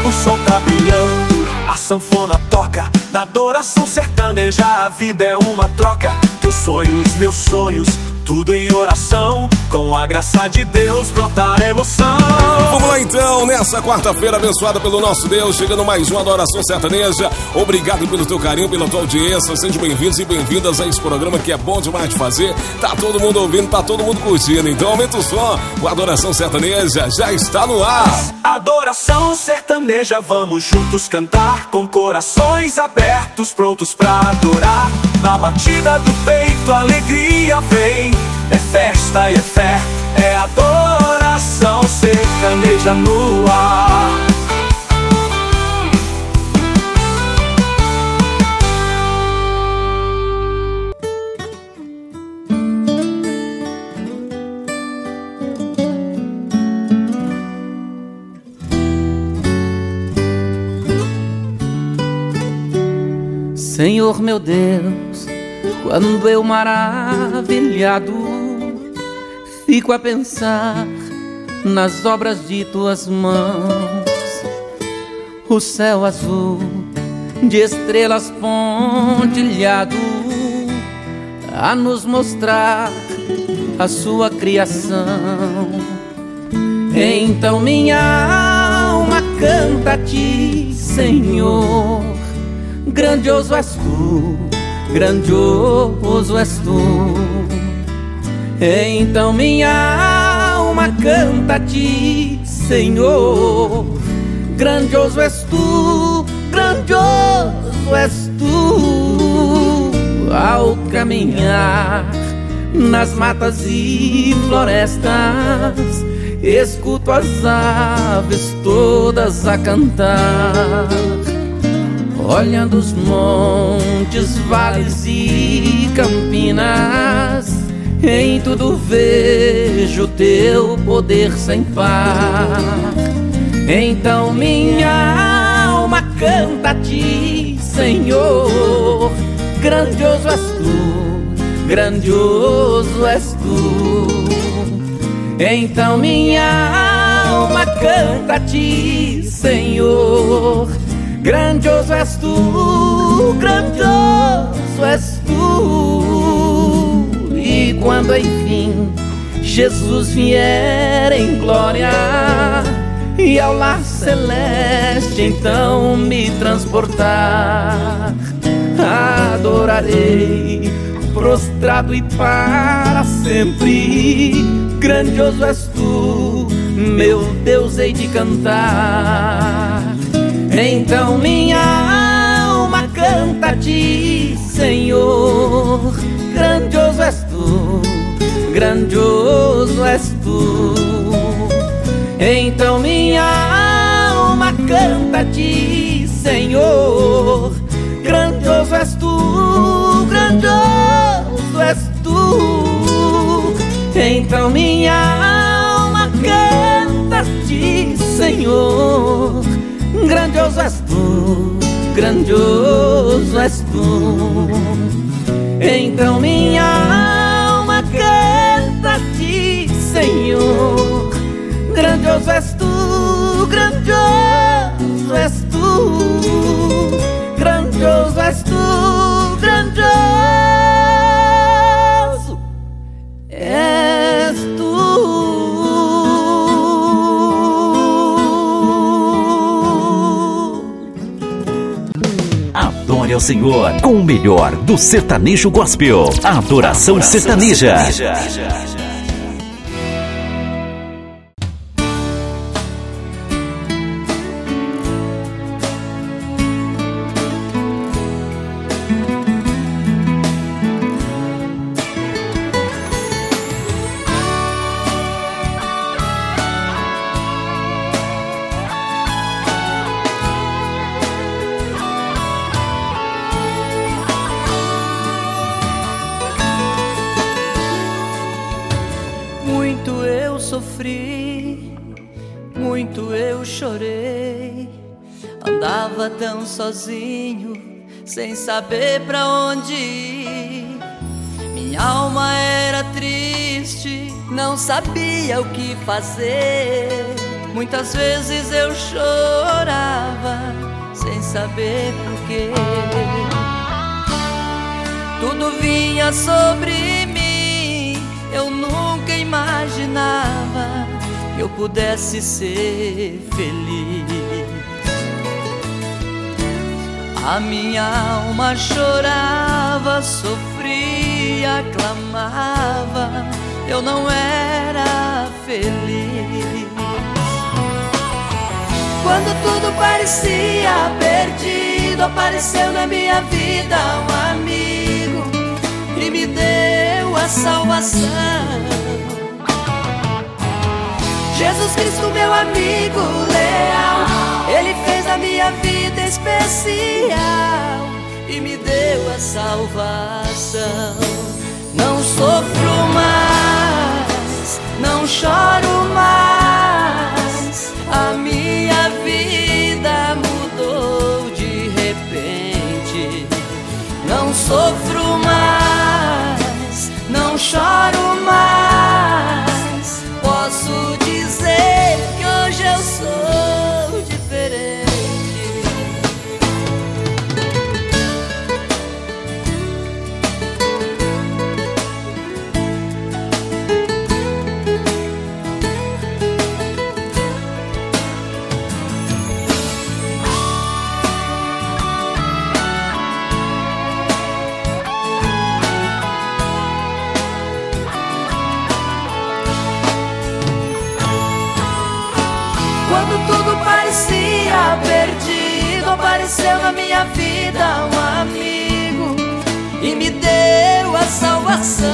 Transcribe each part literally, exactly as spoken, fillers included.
o sol tá brilhando, a sanfona toca, na adoração sertaneja a vida é uma troca. Teus sonhos, meus sonhos, tudo em oração, com a graça de Deus brota a emoção. Vamos lá então, nessa quarta-feira abençoada pelo nosso Deus, chegando mais uma Adoração Sertaneja. Obrigado pelo teu carinho, pela tua audiência. Sejam bem-vindos e bem-vindas a esse programa que é bom demais de fazer. Tá todo mundo ouvindo, tá todo mundo curtindo. Então aumenta o som, o Adoração Sertaneja já está no ar. Adoração Sertaneja, vamos juntos cantar, com corações abertos, prontos pra adorar. Na batida do peito a alegria vem, é festa e é fé, é adoração sertaneja no ar. Senhor meu Deus, quando eu maravilhado fico a pensar nas obras de tuas mãos, o céu azul de estrelas pontilhado a nos mostrar a sua criação. Então minha alma canta a ti, Senhor. Grandioso és tu, grandioso és tu. Então minha alma canta a ti, Senhor. Grandioso és tu, grandioso és tu. Ao caminhar nas matas e florestas, escuto as aves todas a cantar. Olhando os montes, vales e campinas, em tudo vejo teu poder sem par. Então minha alma canta a ti, Senhor. Grandioso és tu, grandioso és tu. Então minha alma canta a ti, Senhor. Grandioso és tu, grandioso és tu. E quando enfim Jesus vier em glória e ao lar celeste então me transportar, adorarei prostrado e para sempre. Grandioso és tu, meu Deus, hei de cantar. Então minha alma canta a ti, Senhor. Grandioso és tu, grandioso és tu. Então minha alma canta a ti, Senhor. Grandioso és tu, grandioso és tu. Então minha alma canta a ti, Senhor. Grandioso és tu, grandioso és tu. Então minha alma canta a ti, Senhor. Grandioso és tu, grandioso és tu. Grandioso és tu, grandioso és tu. Adore ao Senhor com o melhor do sertanejo gospel. Adoração, Adoração sertaneja. sertaneja. Tão sozinho, sem saber pra onde ir. Minha alma era triste, não sabia o que fazer. Muitas vezes eu chorava sem saber porquê. Tudo vinha sobre mim, eu nunca imaginava que eu pudesse ser feliz. A minha alma chorava, sofria, clamava, eu não era feliz. Quando tudo parecia perdido, apareceu na minha vida um amigo e me deu a salvação. Jesus Cristo, meu amigo leal, Ele fez a minha vida especial e me deu a salvação. Não sofro mais, não choro mais, a minha vida mudou de repente. Não sofro mais, não choro mais, posso dizer que hoje eu sou diferente. Parecia perdido, apareceu na minha vida um amigo e me deu a salvação.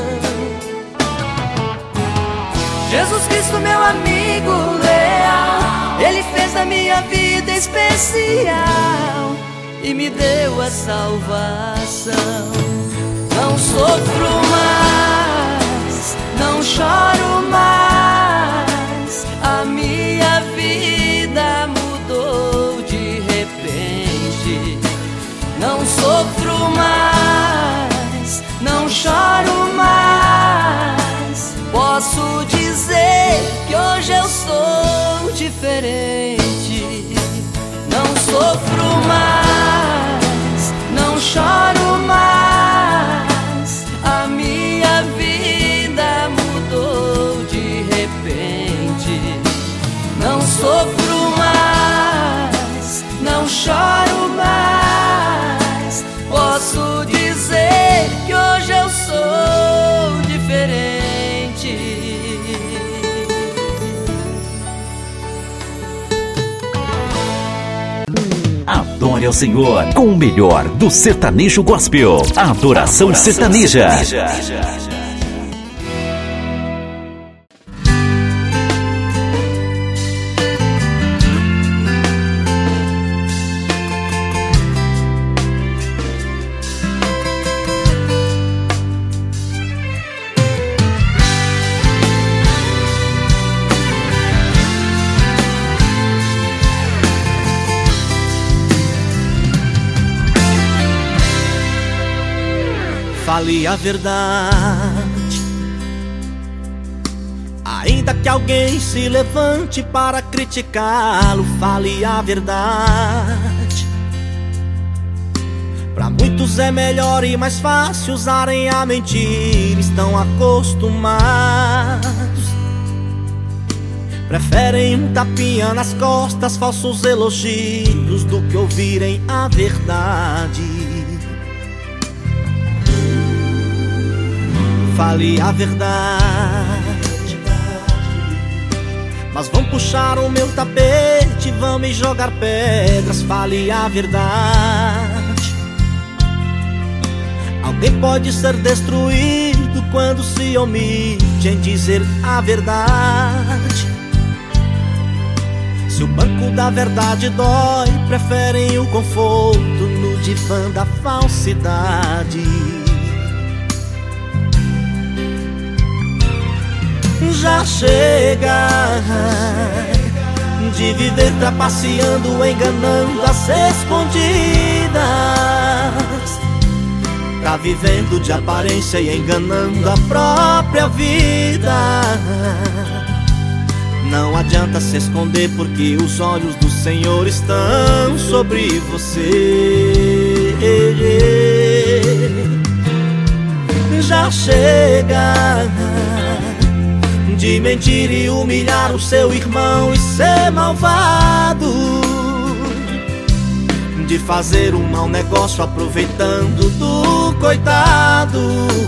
Jesus Cristo, meu amigo leal, Ele fez da minha vida especial e me deu a salvação. Não sofro mais, não choro mais, a minha vida mudou de repente. Não sofro mais, não choro mais, posso dizer que hoje eu sou diferente. Não sofro mais, não choro mais, a minha vida mudou de repente. Não sofro mais, não choro mais, posso dizer que hoje eu sou diferente. Adore ao Senhor com o melhor do sertanejo gospel. Adoração, Adoração sertaneja. sertaneja. Fale a verdade, ainda que alguém se levante para criticá-lo. Fale a verdade. Para muitos é melhor e mais fácil usarem a mentira, estão acostumados. Preferem um tapinha nas costas, falsos elogios, do que ouvirem a verdade. Fale a verdade, mas vão puxar o meu tapete, vão me jogar pedras. Fale a verdade. Alguém pode ser destruído quando se omite em dizer a verdade. Se o banco da verdade dói, preferem o conforto no divã da falsidade. Já chega de viver trapaceando, enganando as escondidas. Tá vivendo de aparência e enganando a própria vida. Não adianta se esconder, porque os olhos do Senhor estão sobre você. Já chega de mentir e humilhar o seu irmão e ser malvado, de fazer um mau negócio aproveitando do coitado.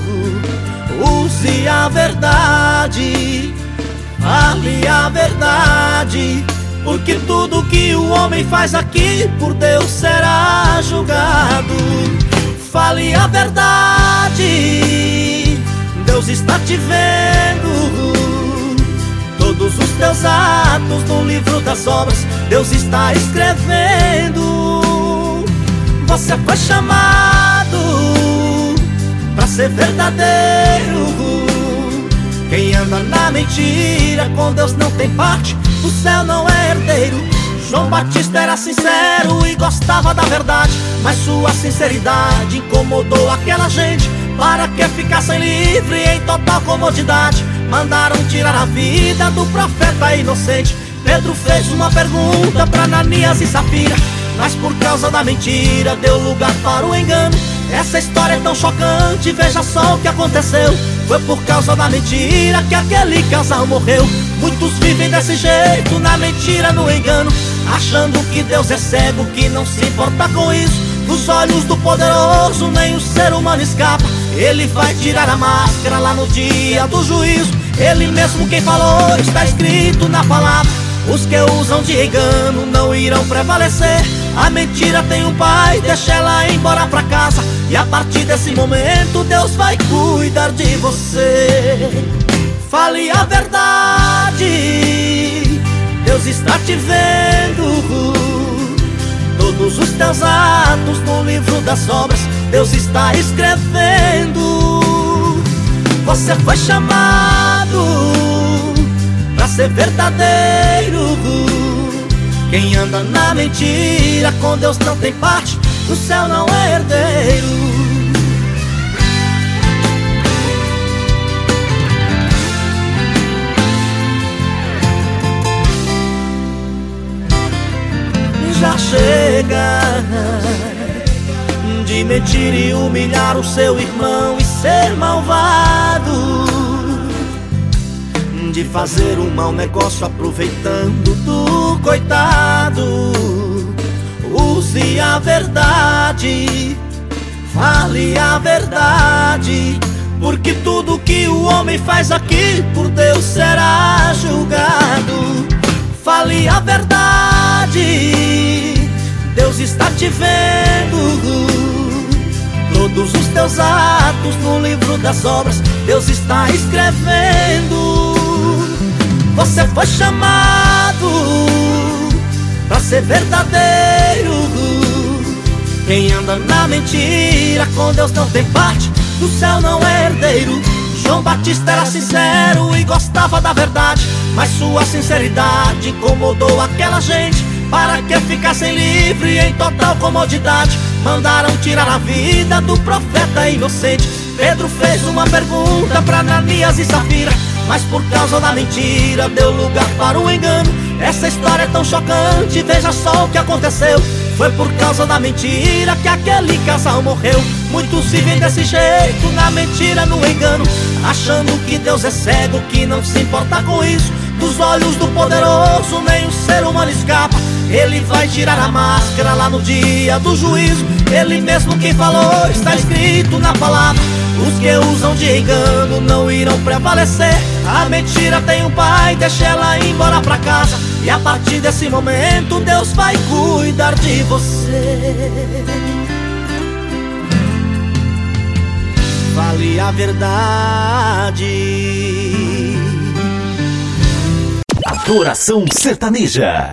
Use a verdade, fale a verdade, porque tudo que o homem faz aqui por Deus será julgado. Fale a verdade, Deus está te vendo. Todos os teus atos no livro das obras Deus está escrevendo. Você foi chamado pra ser verdadeiro. Quem anda na mentira com Deus não tem parte, o céu não é herdeiro. João Batista era sincero e gostava da verdade, mas sua sinceridade incomodou aquela gente, para que ficassem livres em total comodidade. Mandaram tirar a vida do profeta inocente. Pedro fez uma pergunta para Ananias e Safira, mas por causa da mentira deu lugar para o engano. Essa história é tão chocante, veja só o que aconteceu. Foi por causa da mentira que aquele casal morreu. Muitos vivem desse jeito, na mentira, no engano, achando que Deus é cego, que não se importa com isso. Dos olhos do poderoso nem o ser humano escapa. Ele vai tirar a máscara lá no dia do juízo. Ele mesmo quem falou, está escrito na palavra. Os que usam de engano não irão prevalecer. A mentira tem um pai, deixa ela embora pra casa, e a partir desse momento Deus vai cuidar de você. Fale a verdade, Deus está te vendo. Todos os teus atos no livro das obras Deus está escrevendo. Você foi chamado pra ser verdadeiro. Quem anda na mentira com Deus não tem parte, no céu não é herdeiro. Já chega de mentir e humilhar o seu irmão e ser malvado, de fazer um mau negócio aproveitando do coitado. Use a verdade, fale a verdade, porque tudo que o homem faz aqui por Deus será julgado. Fale a verdade, Deus está te vendo. Todos os teus atos no livro das obras Deus está escrevendo. Você foi chamado pra ser verdadeiro. Quem anda na mentira com Deus não tem parte, do céu não é herdeiro. João Batista era sincero e gostava da verdade, mas sua sinceridade incomodou aquela gente, para que ficassem livres em total comodidade. Mandaram tirar a vida do profeta inocente. Pedro fez uma pergunta para Ananias e Safira, mas por causa da mentira deu lugar para o engano. Essa história é tão chocante, veja só o que aconteceu. Foi por causa da mentira que aquele casal morreu. Muitos vivem desse jeito, na mentira, no engano, achando que Deus é cego, que não se importa com isso. Dos olhos do poderoso nem o ser humano escapa. Ele vai tirar a máscara lá no dia do juízo. Ele mesmo quem falou, está escrito na palavra. Os que usam de engano não irão prevalecer. A mentira tem um pai, deixa ela embora pra casa, e a partir desse momento Deus vai cuidar de você. Fale a verdade. Adoração Sertaneja.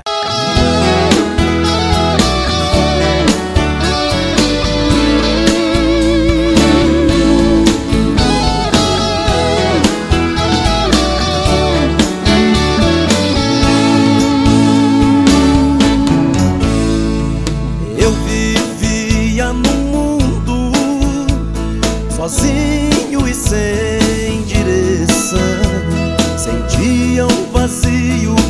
Eu vivia no mundo sozinho e sem direção, sentia um vazio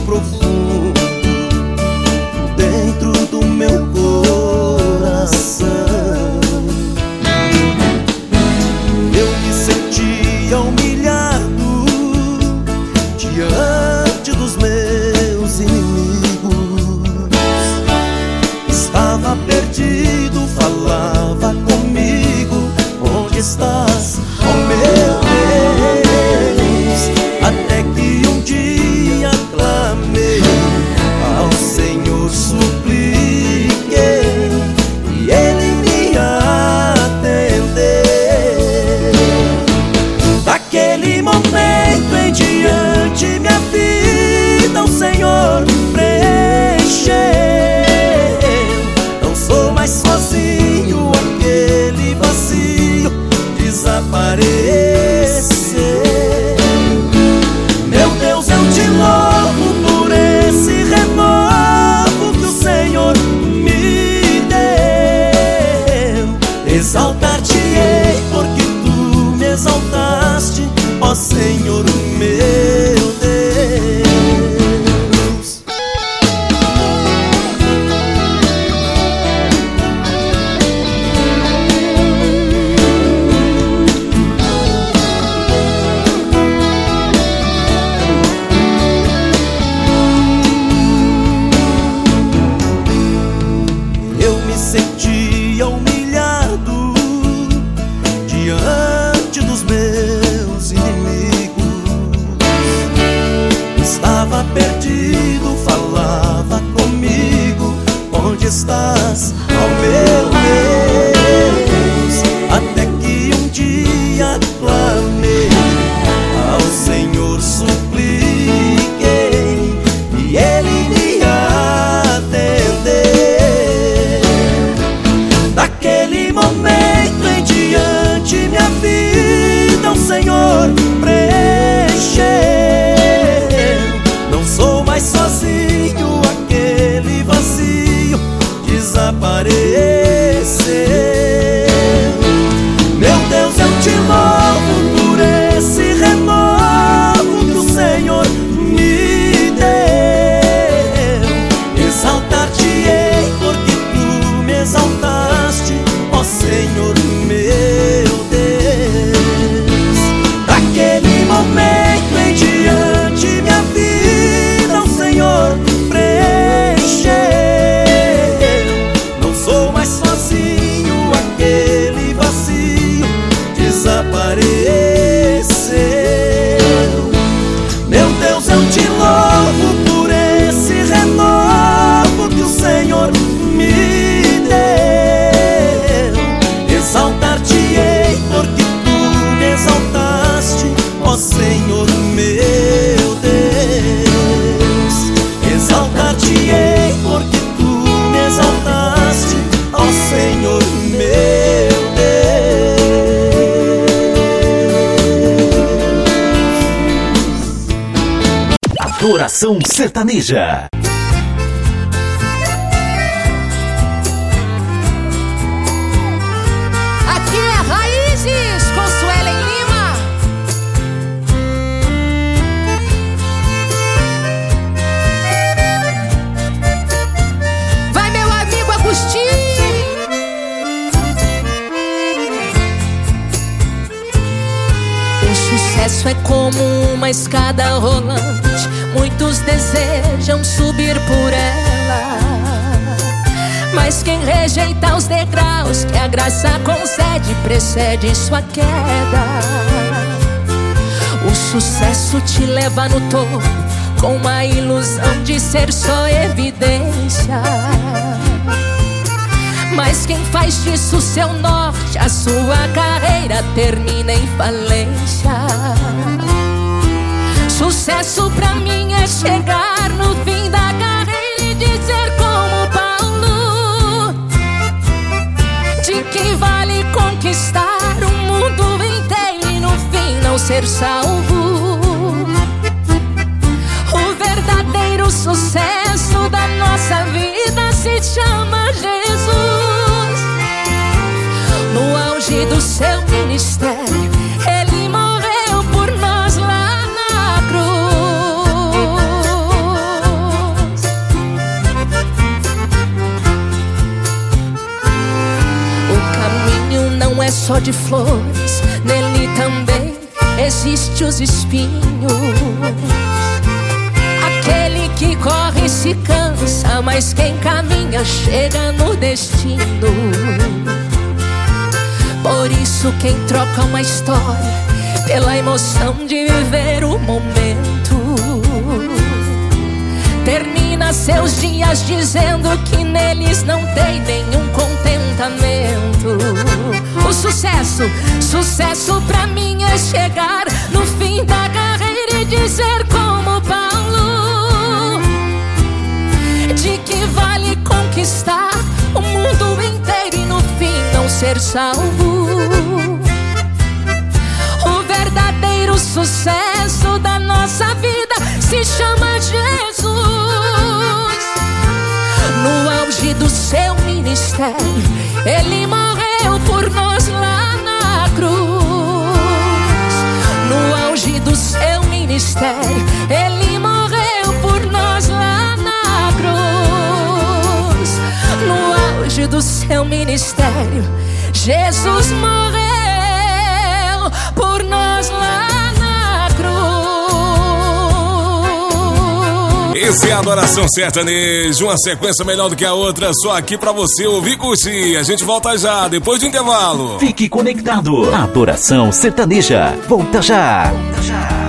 perdido falava comigo: onde estás, oh meu Deus? Até que um dia clamei ao Senhor, supliquei, e Ele me atendeu. Daquele momento em diante minha vida o Senhor preencheu. Não sou mais sozinho, aquele vazio desapareceu. Meu Deus, eu te louvo por esse renovo que o Senhor me deu. Exaltar-te-ei porque tu me exaltaste, ó Senhor meu Deus. Eu me sentia humilhado diante dos meus inimigos. Estava perdido, falava comigo: onde estás, ó meu Deus? Até que um dia clamei ao Senhor, supliquei, e Ele me atendeu. Daquele momento em diante minha vida o Senhor preencheu. Não sou mais sozinho, aquele vazio desapareceu. Meu Deus, eu te louvo por esse renovo que o Senhor me deu. Exaltar-te-ei porque tu me exaltaste, ó Senhor meu Deus. Daquele momento em diante minha vida o Senhor preencheu. Não sou mais sozinho, aquele vazio desapareceu. Meu Deus, eu te louvo por esse renovo que o Senhor me deu. Exaltar-te-ei porque tu me exaltaste, ó Senhor meu Deus. Exaltar-te-ei porque tu me exaltaste, ó Senhor meu Deus. Adoração Sertaneja. Aqui é Raízes, com Suelen Lima. Vai, meu amigo Agostinho. O sucesso é como uma escada rolante, muitos desejam subir por ela, mas quem rejeita os degraus que a graça concede precede sua queda. O sucesso te leva no topo com uma ilusão de ser só evidência, mas quem faz disso seu norte, a sua carreira termina em falência. Sucesso pra mim é chegar no fim da carreira e dizer como Paulo, de que vale conquistar o mundo inteiro e no fim não ser salvo. O verdadeiro sucesso da nossa vida se chama Jesus. No auge do seu ministério, Ele morreu por nós lá na cruz. O caminho não é só de flores, nele também existem os espinhos. Aquele que corre se cansa, anda, mas quem caminha chega no destino. Por isso quem troca uma história pela emoção de viver o momento, termina seus dias dizendo que neles não tem nenhum contentamento. O sucesso, sucesso pra mim é chegar no fim da carreira e dizer como Paulo, de que vale conquistar o mundo inteiro e no fim não ser salvo. O verdadeiro sucesso da nossa vida se chama Jesus. No auge do seu ministério, Ele morreu por nós lá na cruz. No auge do seu ministério, Ele morreu por nós lá na cruz. No auge do seu ministério, Jesus morreu por nós lá na cruz. Esse é a Adoração Sertaneja, uma sequência melhor do que a outra, só aqui pra você ouvir e curtir. A gente volta já, depois do intervalo. Fique conectado. Adoração Sertaneja. Volta já. Volta já.